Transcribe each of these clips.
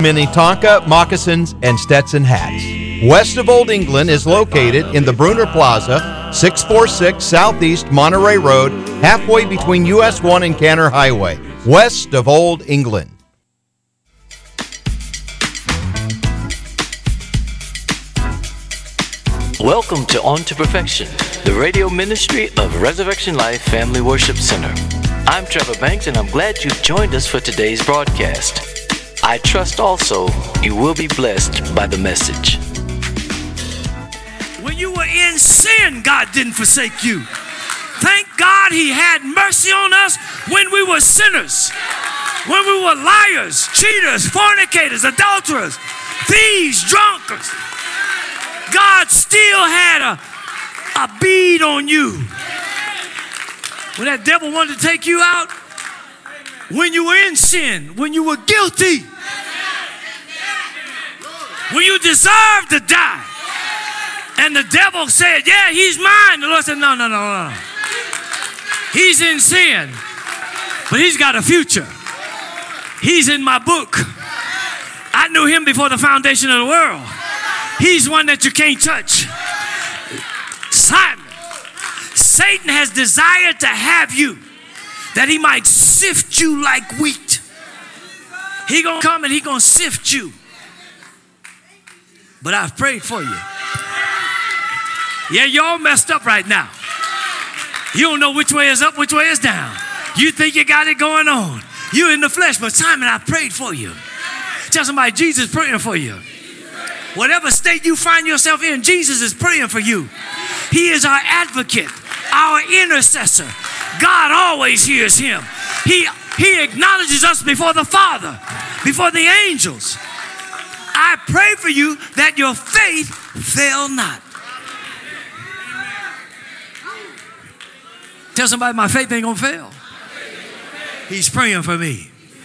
Minnetonka, moccasins, and Stetson hats. West of Old England is located in the Bruner Plaza, 646 Southeast Monterey Road, halfway between US 1 and Canner Highway, west of Old England. Welcome to On to Perfection, the radio ministry of Resurrection Life Family Worship Center. I'm Trevor Banks, and I'm glad you've joined us for today's broadcast. I trust also you will be blessed by the message. When you were in sin, God didn't forsake you. Thank God He had mercy on us when we were sinners, when we were liars, cheaters, fornicators, adulterers, thieves, drunkards. God still had a bead on you. When that devil wanted to take you out, when you were in sin, when you were guilty, when you deserved to die, and the devil said, yeah, he's mine. The Lord said, no. He's in sin, but he's got a future. He's in my book. I knew him before the foundation of the world. He's one that you can't touch. Simon, Satan has desired to have you, that he might sift you like wheat. He gonna come and he gonna sift you. But I've prayed for you. Yeah, you're all messed up right now. You don't know which way is up, which way is down. You think you got it going on. You're in the flesh, but Simon, I prayed for you. Tell somebody, Jesus is praying for you. Whatever state you find yourself in, Jesus is praying for you. He is our advocate, our intercessor. God always hears him. He acknowledges us before the Father, before the angels. I pray for you that your faith fail not. Tell somebody, my faith ain't gonna fail. He's praying for me.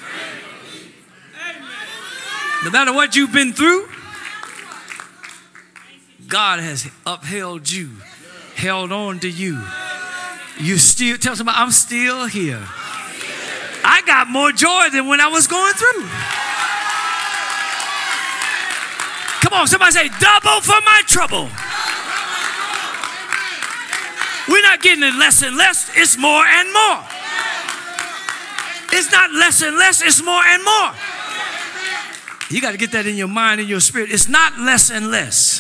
No matter what you've been through, God has upheld you, held on to you. You still, tell somebody, I'm still here. I got more joy than when I was going through. Come on, somebody say, double for my trouble. We're not getting it less and less, it's more and more. It's not less and less, it's more and more. You got to get that in your mind and your spirit. It's not less and less.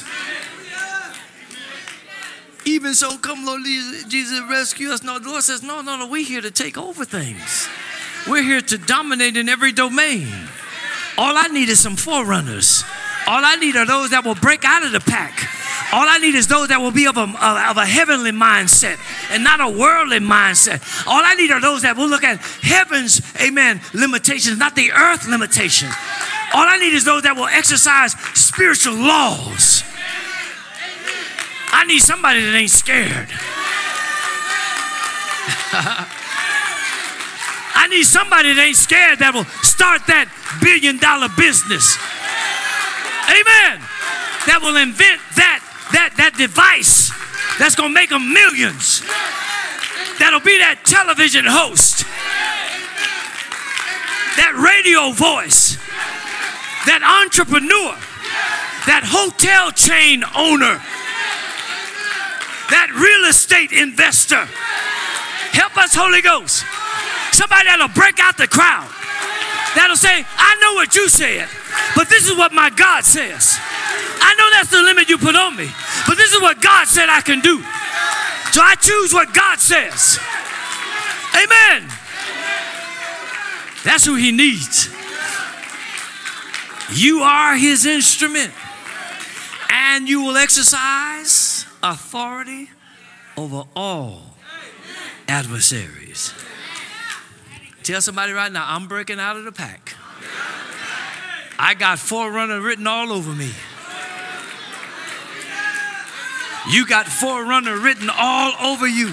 Even so, come, Lord Jesus, rescue us. No, the Lord says, no, we're here to take over things. We're here to dominate in every domain. All I need is some forerunners. All I need are those that will break out of the pack. All I need is those that will be of a heavenly mindset and not a worldly mindset. All I need are those that will look at heaven's, amen, limitations, not the earth limitation. All I need is those that will exercise spiritual laws. I need somebody that ain't scared. I need somebody that ain't scared that will start that billion-dollar business. Amen. That will invent that device that's going to make them millions. That'll be that television host, that radio voice, that entrepreneur, that hotel chain owner, that real estate investor. Help us, Holy Ghost. Somebody that'll break out the crowd. That'll say, I know what you said, but this is what my God says. I know that's the limit you put on me, but this is what God said I can do. So I choose what God says. Amen. That's who he needs. You are his instrument, and you will exercise authority over all adversaries. Tell somebody right now, I'm breaking out of the pack. I got forerunner written all over me. You got forerunner written all over you.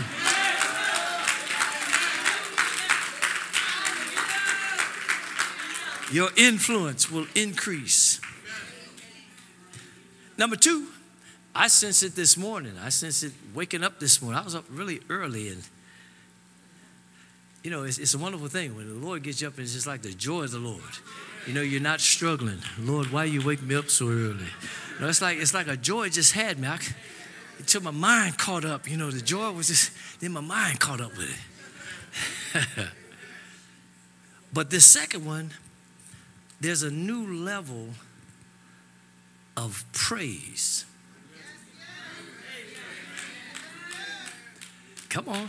Your influence will increase. Number two, I sensed it this morning. I sensed it waking up this morning. I was up really early, and you know, it's a wonderful thing when the Lord gets you up, and it's just like the joy of the Lord. You know, you're not struggling. Lord, why you wake me up so early? No, it's like a joy just had me. Until my mind caught up. You know, the joy was just, then my mind caught up with it. But this second one, there's a new level of praise. Come on.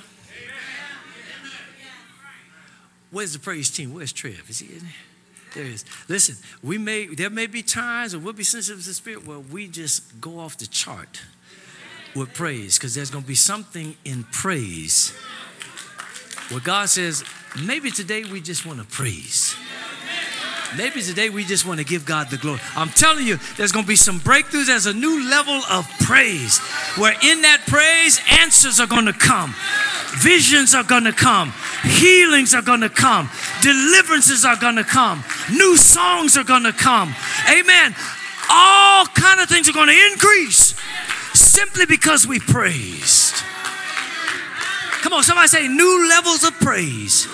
Where's the praise team? Where's Trev? Is he in there? There he is. Listen, there may be times, or we'll be sensitive to the Spirit, where we just go off the chart with praise, because there's going to be something in praise where God says, maybe today we just want to praise. Maybe today we just want to give God the glory. I'm telling you, there's going to be some breakthroughs. There's a new level of praise where in that praise, answers are going to come. Visions are going to come. Healings are going to come. Deliverances are going to come. New songs are going to come. Amen. All kind of things are going to increase simply because we praised. Come on, somebody say new levels of praise.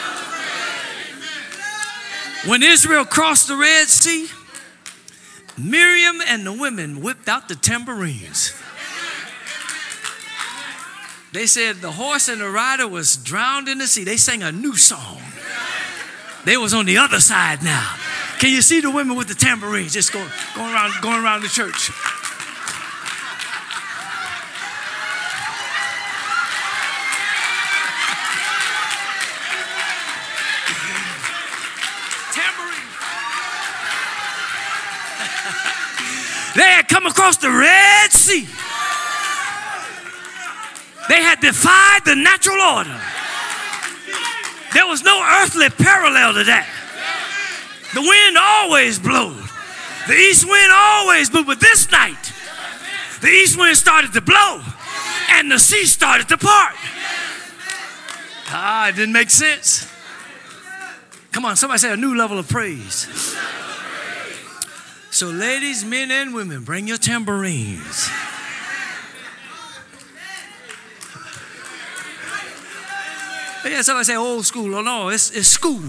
When Israel crossed the Red Sea, Miriam and the women whipped out the tambourines. They said the horse and the rider was drowned in the sea. They sang a new song. They was on the other side now. Can you see the women with the tambourines just going around the church? They had come across the Red Sea. They had defied the natural order. There was no earthly parallel to that. The wind always blowed. The east wind always blew. But this night, the east wind started to blow and the sea started to part. It didn't make sense. Come on, somebody say a new level of praise. So ladies, men, and women, bring your tambourines. Yeah, somebody say old school. Oh no, it's school.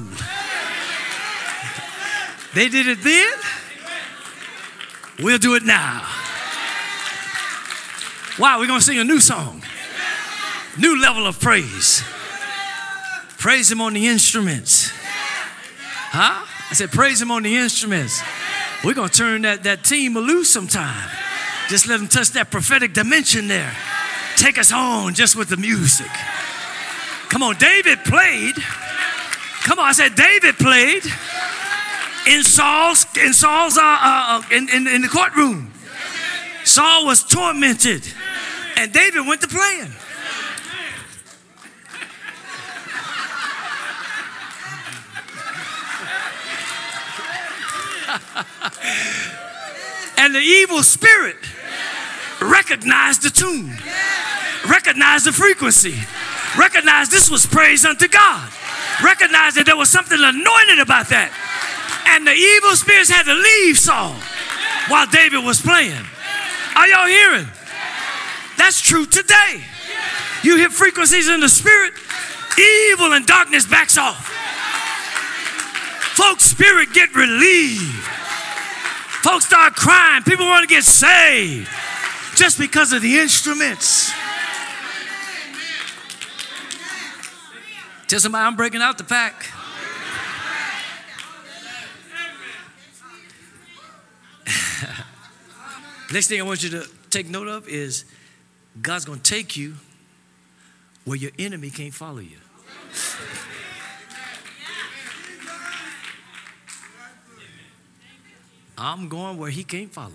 They did it then. We'll do it now. Wow, we're going to sing a new song. New level of praise. Praise him on the instruments. Huh? I said praise him on the instruments. We're going to turn that team loose sometime. Just let them touch that prophetic dimension there. Take us on just with the music. Come on, David played. Come on, I said David played in the courtroom. Saul was tormented, and David went to playing. And the evil spirit recognized the tune, recognized the frequency, recognized this was praise unto God, recognized that there was something anointed about that. And the evil spirits had to leave Saul while David was playing. Are y'all hearing? That's true today. You hear frequencies in the spirit, evil and darkness backs off. Folks' spirit get relieved. Folks start crying. People want to get saved just because of the instruments. Tell somebody I'm breaking out the pack. Next thing I want you to take note of is God's going to take you where your enemy can't follow you. I'm going where he can't follow.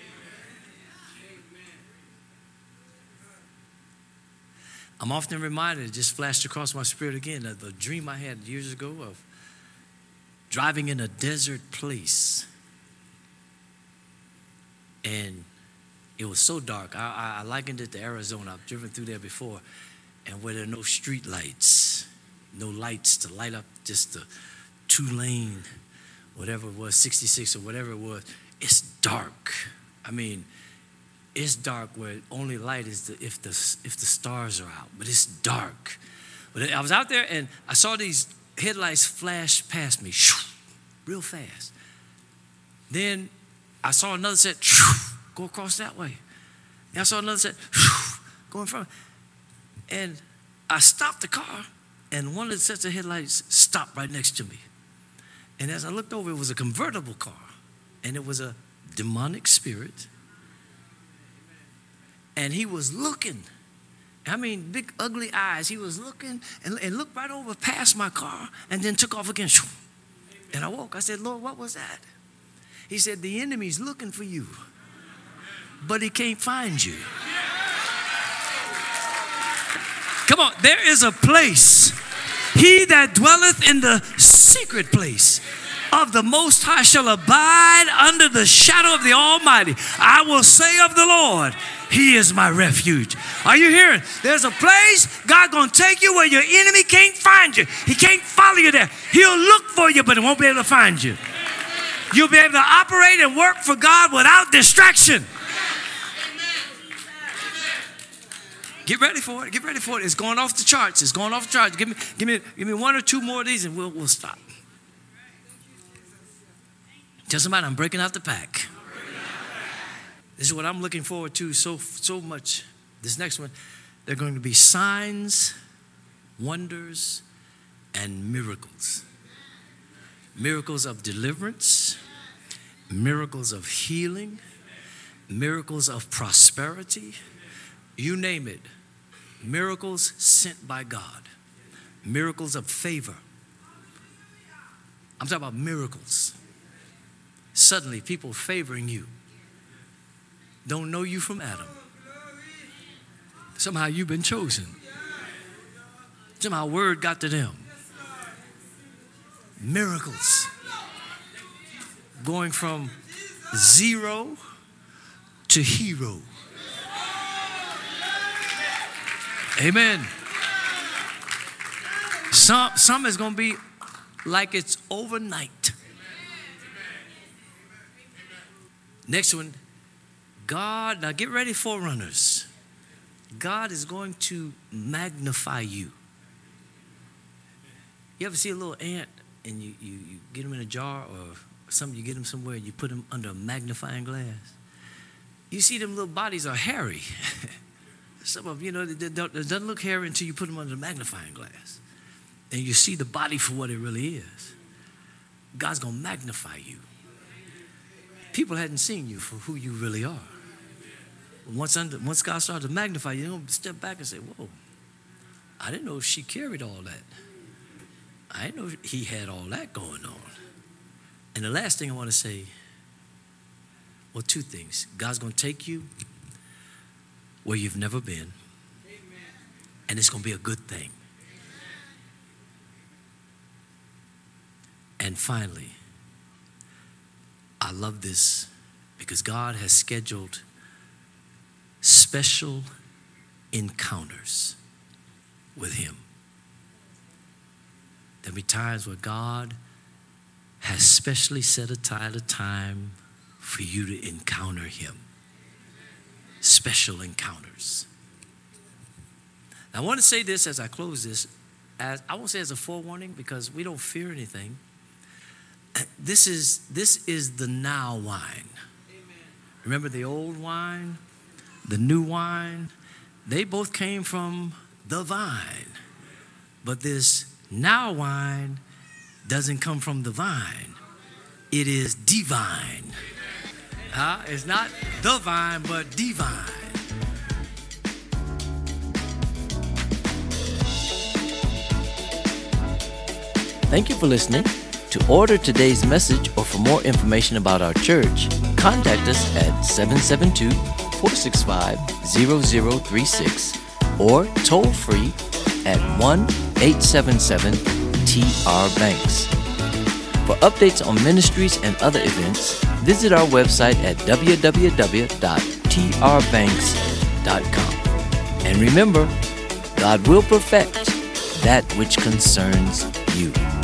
I'm often reminded, it just flashed across my spirit again, of the dream I had years ago of driving in a desert place. And it was so dark. I likened it to Arizona. I've driven through there before. And where there are no street lights, no lights to light up just the 2-lane, whatever it was, 66 or whatever it was. It's dark. I mean, it's dark where only light is if the stars are out. But it's dark. But I was out there and I saw these headlights flash past me. real fast. Then I saw another set go across that way. And I saw another set go in front. And I stopped the car, and one of the sets of headlights stopped right next to me. And as I looked over, it was a convertible car, and it was a demonic spirit. And he was looking. I mean, big, ugly eyes. He was looking and looked right over past my car and then took off again. And I woke. I said, Lord, what was that? He said, the enemy's looking for you, but he can't find you. Come on, there is a place. He that dwelleth in the secret place of the Most High shall abide under the shadow of the Almighty. I will say of the Lord, He is my refuge. Are you hearing? There's a place God's going to take you where your enemy can't find you. He can't follow you there. He'll look for you, but he won't be able to find you. You'll be able to operate and work for God without distraction. Get ready for it. Get ready for it. It's going off the charts. It's going off the charts. Give me one or two more of these and we'll stop. Tell somebody I'm breaking out the pack. This is what I'm looking forward to so much. This next one, they're going to be signs, wonders, and miracles. Miracles of deliverance, miracles of healing, miracles of prosperity, you name it. Miracles sent by God, miracles of favor. I'm talking about miracles. Suddenly, people favoring you. Don't know you from Adam. Somehow you've been chosen. Somehow word got to them. Miracles. Going from zero to hero. Amen. Some is going to be like it's overnight. Next one. God, now get ready, forerunners. God is going to magnify you. You ever see a little ant and you get them in a jar or something, you get them somewhere and you put them under a magnifying glass? You see them little bodies are hairy. Some of them, it doesn't look hairy until you put them under the magnifying glass. And you see the body for what it really is. God's going to magnify you. People hadn't seen you for who you really are. Once God started to magnify you, you're going to step back and say, whoa, I didn't know she carried all that. I didn't know he had all that going on. And the last thing I want to say, well, two things. God's going to take you where you've never been, and it's going to be a good thing. And finally, I love this because God has scheduled special encounters with Him. There'll be times where God has specially set aside a time for you to encounter Him. Special encounters. Now, I want to say this as I close this. I won't say as a forewarning because we don't fear anything. This is the now wine. Remember the old wine? The new wine, they both came from the vine. But this now wine doesn't come from the vine. It is divine. It's not the vine, but divine. Thank you for listening. To order today's message or for more information about our church, contact us at 772-465-0036 or toll free at 1-877-TR-BANKS. For updates on ministries and other events, visit our website at www.trbanks.com. And remember, God will perfect that which concerns you.